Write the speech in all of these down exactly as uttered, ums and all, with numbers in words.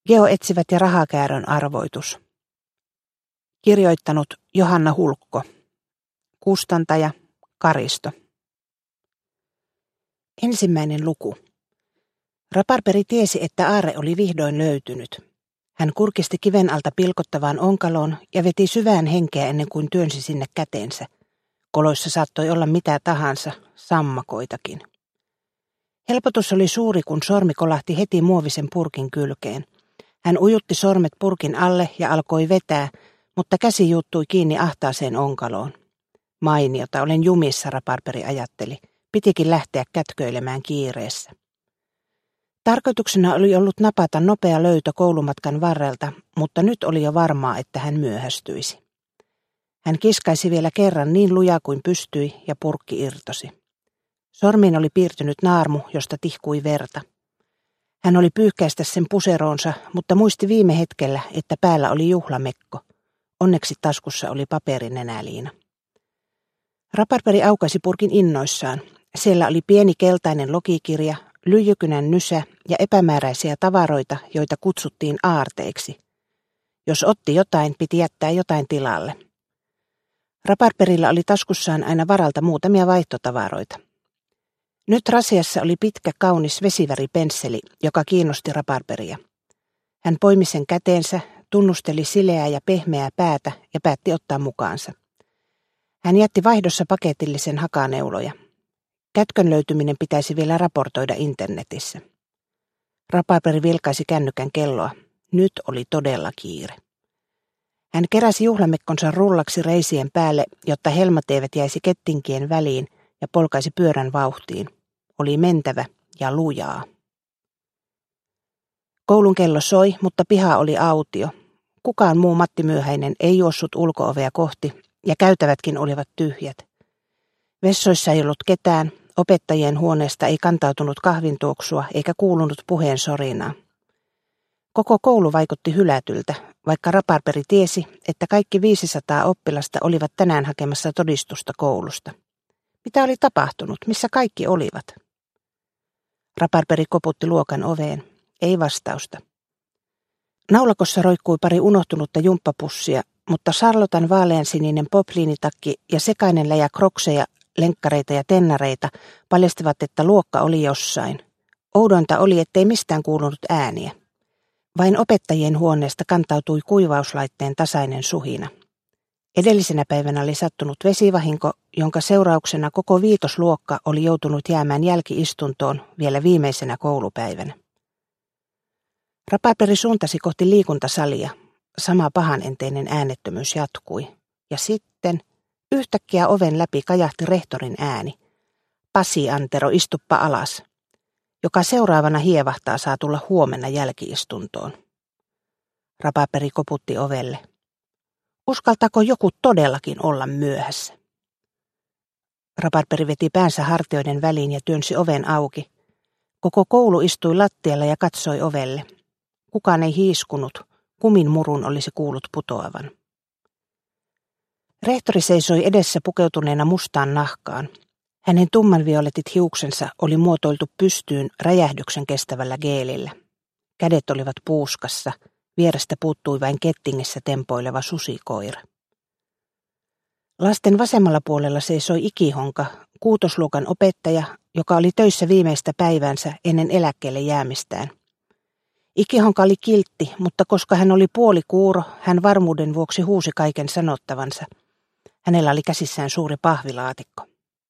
Geoetsivät ja rahakäärön arvoitus. Kirjoittanut Johanna Hulkko. Kustantaja Karisto. Ensimmäinen luku. Raparperi tiesi, että aarre oli vihdoin löytynyt. Hän kurkisti kiven alta pilkottavaan onkaloon ja veti syvään henkeä ennen kuin työnsi sinne käteensä. Koloissa saattoi olla mitä tahansa, sammakoitakin. Helpotus oli suuri, kun sormi kolahti heti muovisen purkin kylkeen. Hän ujutti sormet purkin alle ja alkoi vetää, mutta käsi juuttui kiinni ahtaaseen onkaloon. Mainiota, olen jumissa, Raparperi ajatteli. Pitikin lähteä kätköilemään kiireessä. Tarkoituksena oli ollut napata nopea löytö koulumatkan varrelta, mutta nyt oli jo varmaa, että hän myöhästyisi. Hän kiskaisi vielä kerran niin lujaa kuin pystyi ja purkki irtosi. Sormiin oli piirtynyt naarmu, josta tihkui verta. Hän oli pyyhkäistä sen puseroonsa, mutta muisti viime hetkellä, että päällä oli juhlamekko. Onneksi taskussa oli paperinenäliina. Raparperi aukaisi purkin innoissaan. Siellä oli pieni keltainen logikirja, lyijykynän nysä ja epämääräisiä tavaroita, joita kutsuttiin aarteiksi. Jos otti jotain, piti jättää jotain tilalle. Raparperilla oli taskussaan aina varalta muutamia vaihtotavaroita. Nyt rasiassa oli pitkä kaunis vesiväripensseli, joka kiinnosti Raparperia. Hän poimi sen käteensä, tunnusteli sileää ja pehmeää päätä ja päätti ottaa mukaansa. Hän jätti vaihdossa paketillisen hakaneuloja. Kätkön löytyminen pitäisi vielä raportoida internetissä. Raparperi vilkaisi kännykän kelloa. Nyt oli todella kiire. Hän keräsi juhlamekkonsa rullaksi reisien päälle, jotta helmat eivät jäisi kettinkien väliin, ja polkaisi pyörän vauhtiin. Oli mentävä ja lujaa. Koulun kello soi, mutta piha oli autio. Kukaan muu Matti Myöhäinen ei juossut ulko-ovea kohti, ja käytävätkin olivat tyhjät. Vessoissa ei ollut ketään, opettajien huoneesta ei kantautunut kahvintuoksua eikä kuulunut puheen sorinaa. Koko koulu vaikutti hylätyltä, vaikka Raparperi tiesi, että kaikki viisisataa oppilasta olivat tänään hakemassa todistusta koulusta. Mitä oli tapahtunut? Missä kaikki olivat? Raparperi koputti luokan oveen. Ei vastausta. Naulakossa roikkui pari unohtunutta jumppapussia, mutta Charlotan vaaleansininen popliinitakki ja sekainen läjä krokseja, lenkkareita ja tennareita paljastivat, että luokka oli jossain. Oudointa oli, ettei mistään kuulunut ääniä. Vain opettajien huoneesta kantautui kuivauslaitteen tasainen suhina. Edellisenä päivänä oli sattunut vesivahinko, jonka seurauksena koko viitosluokka oli joutunut jäämään jälki-istuntoon vielä viimeisenä koulupäivänä. Raparperi suuntasi kohti liikuntasalia. Sama pahanenteinen äänettömyys jatkui. Ja sitten yhtäkkiä oven läpi kajahti rehtorin ääni. Pasi Antero, istuppa alas. Joka seuraavana hievahtaa saa tulla huomenna jälki-istuntoon. Raparperi koputti ovelle. Uskaltaako joku todellakin olla myöhässä? Raparperi veti päänsä hartioiden väliin ja työnsi oven auki. Koko koulu istui lattialla ja katsoi ovelle. Kukaan ei hiiskunut. Kumin murun olisi kuullut putoavan. Rehtori seisoi edessä pukeutuneena mustaan nahkaan. Hänen tummanvioletit hiuksensa oli muotoiltu pystyyn räjähdyksen kestävällä geelillä. Kädet olivat puuskassa. Vierestä puuttui vain kettingissä tempoileva susikoira. Lasten vasemmalla puolella seisoi Ikihonka, kuutosluokan opettaja, joka oli töissä viimeistä päivänsä ennen eläkkeelle jäämistään. Ikihonka oli kiltti, mutta koska hän oli puolikuuro, hän varmuuden vuoksi huusi kaiken sanottavansa. Hänellä oli käsissään suuri pahvilaatikko.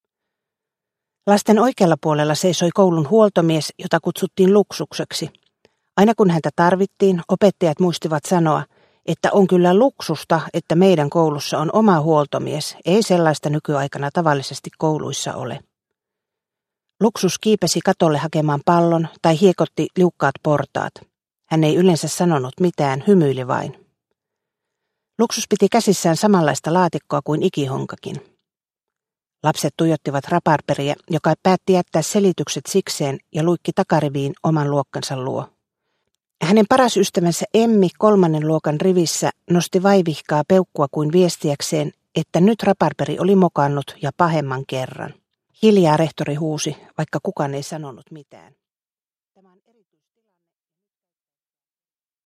Lasten oikealla puolella seisoi koulun huoltomies, jota kutsuttiin luksukseksi. Aina kun häntä tarvittiin, opettajat muistivat sanoa, että on kyllä luksusta, että meidän koulussa on oma huoltomies, ei sellaista nykyaikana tavallisesti kouluissa ole. Luksus kiipesi katolle hakemaan pallon tai hiekotti liukkaat portaat. Hän ei yleensä sanonut mitään, hymyili vain. Luksus piti käsissään samanlaista laatikkoa kuin Ikihonkakin. Lapset tuijottivat Raparperia, joka päätti jättää selitykset sikseen ja luikki takariviin oman luokkansa luo. Hänen paras ystävänsä Emmi kolmannen luokan rivissä nosti vaivihkaa peukkua kuin viestiäkseen, että nyt Raparperi oli mokannut ja pahemman kerran. Hiljaa rehtori huusi, vaikka kukaan ei sanonut mitään.